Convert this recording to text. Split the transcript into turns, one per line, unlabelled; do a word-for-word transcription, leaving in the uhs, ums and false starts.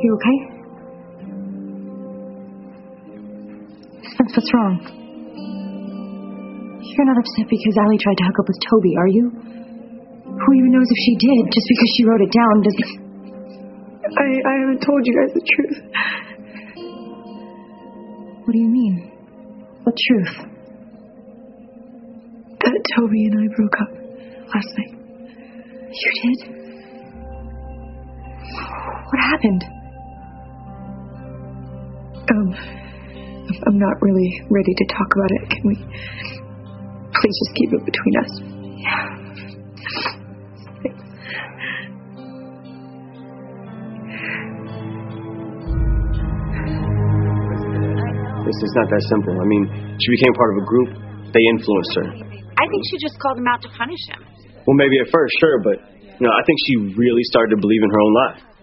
You okay? Spence, what's wrong? You're not upset because Allie tried to hook up with Toby, are you? Who even knows if she did, just because she wrote it down doesn't...
I, I haven't told you guys the truth.
What do you mean? What truth?
That Toby and I broke up last night.
You did? What happened?
Um, I'm not really ready to talk about it. Can we please just keep it between us?
Yeah.
This is not that simple. I mean, she became part of a group. They influenced her.
I think she just called him out to punish him.
Well, maybe at first, sure, but, you know, I think she really started to believe in her own lie.